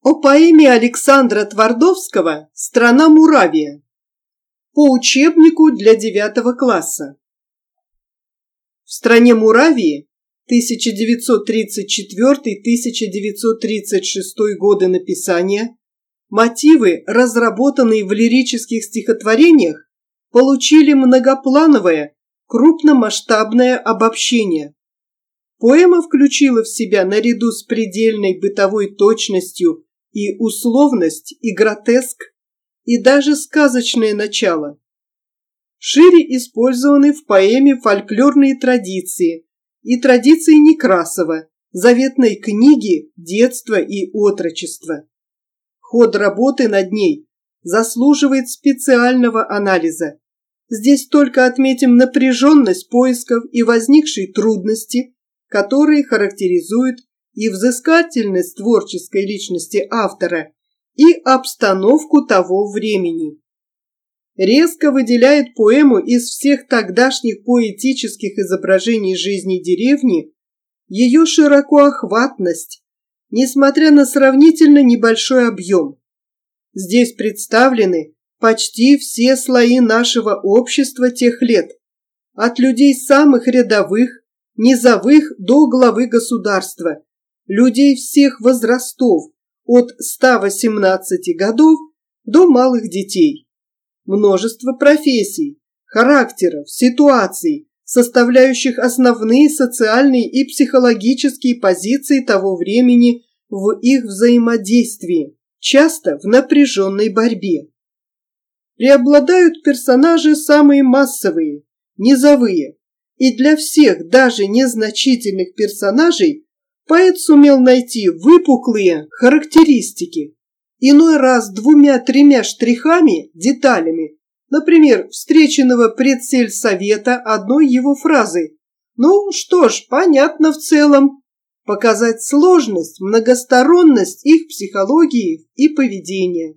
О поэме Александра Твардовского «Страна Муравия» по учебнику для 9 класса. В стране Муравии 1934-1936 годы написания мотивы, разработанные в лирических стихотворениях, получили многоплановое, крупномасштабное обобщение. Поэма включила в себя наряду с предельной бытовой точностью и условность, и гротеск, и даже сказочное начало. Шире использованы в поэме фольклорные традиции и традиции Некрасова, заветной книги детства и отрочества. Ход работы над ней заслуживает специального анализа. Здесь только отметим напряженность поисков и возникшие трудности, которые характеризуют и взыскательность творческой личности автора, и обстановку того времени. Резко выделяет поэму из всех тогдашних поэтических изображений жизни деревни ее широкоохватность, несмотря на сравнительно небольшой объем. Здесь представлены почти все слои нашего общества тех лет, от людей самых рядовых, низовых до главы государства, людей всех возрастов, от 118 годов до малых детей. Множество профессий, характеров, ситуаций, составляющих основные социальные и психологические позиции того времени в их взаимодействии, часто в напряженной борьбе. Преобладают персонажи самые массовые, низовые, и для всех даже незначительных персонажей поэт сумел найти выпуклые характеристики, иной раз 2-3 штрихами, деталями, например, встреченного предсельсовета одной его фразой. Ну что ж, понятно в целом. Показать сложность, многосторонность их психологии и поведения.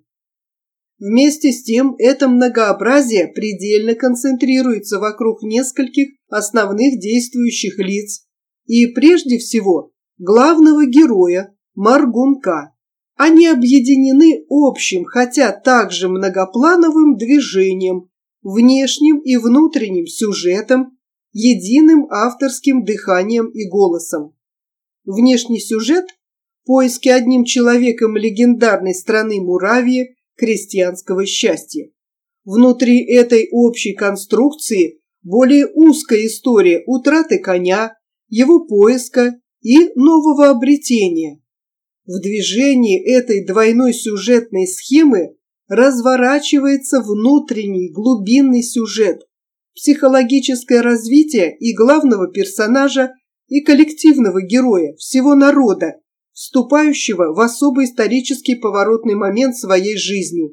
Вместе с тем это многообразие предельно концентрируется вокруг нескольких основных действующих лиц и прежде всего главного героя Маргунка. Они объединены общим, хотя также многоплановым движением, внешним и внутренним сюжетом, единым авторским дыханием и голосом. Внешний сюжет – поиски одним человеком легендарной страны Муравии крестьянского счастья. Внутри этой общей конструкции более узкая история утраты коня, его поиска и нового обретения. В движении этой двойной сюжетной схемы разворачивается внутренний глубинный сюжет, психологическое развитие и главного персонажа, и коллективного героя, всего народа, вступающего в особый исторический поворотный момент своей жизни.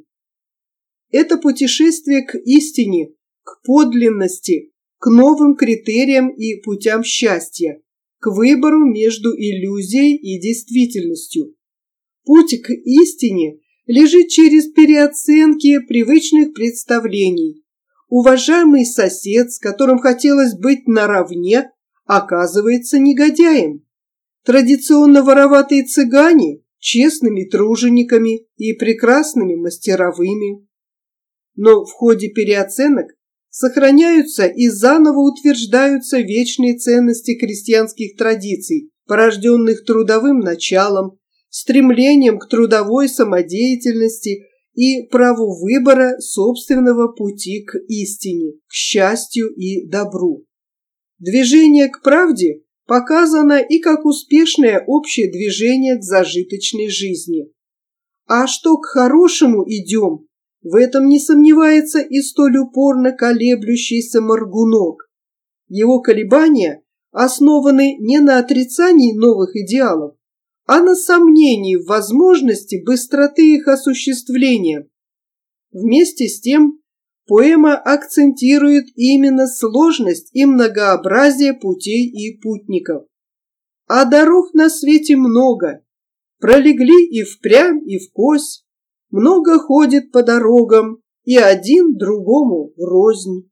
Это путешествие к истине, к подлинности, к новым критериям и путям счастья, к выбору между иллюзией и действительностью. Путь к истине лежит через переоценки привычных представлений. Уважаемый сосед, с которым хотелось быть наравне, оказывается негодяем. Традиционно вороватые цыгане – честными тружениками и прекрасными мастеровыми. Но в ходе переоценок сохраняются и заново утверждаются вечные ценности крестьянских традиций, порожденных трудовым началом, стремлением к трудовой самодеятельности и праву выбора собственного пути к истине, к счастью и добру. Движение к правде показано и как успешное общее движение к зажиточной жизни. А что к хорошему идем, в этом не сомневается и столь упорно колеблющийся Моргунок. Его колебания основаны не на отрицании новых идеалов, а на сомнении в возможности быстроты их осуществления. Вместе с тем, поэма акцентирует именно сложность и многообразие путей и путников. А дорог на свете много, пролегли и впрямь, и вкось, много ходит по дорогам, и один другому врознь.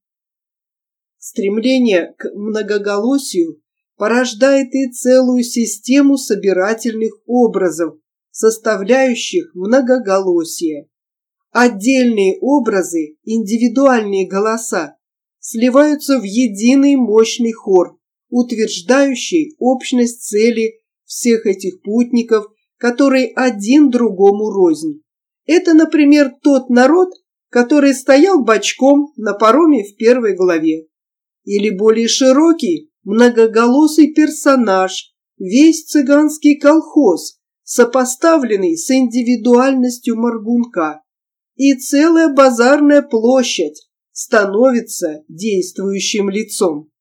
Стремление к многоголосию порождает и целую систему собирательных образов, составляющих многоголосие. Отдельные образы, индивидуальные голоса сливаются в единый мощный хор, утверждающий общность цели всех этих путников, который один другому рознь. Это, например, тот народ, который стоял бочком на пароме в первой главе. Или более широкий, многоголосый персонаж, весь цыганский колхоз, сопоставленный с индивидуальностью Моргунка. И целая базарная площадь становится действующим лицом.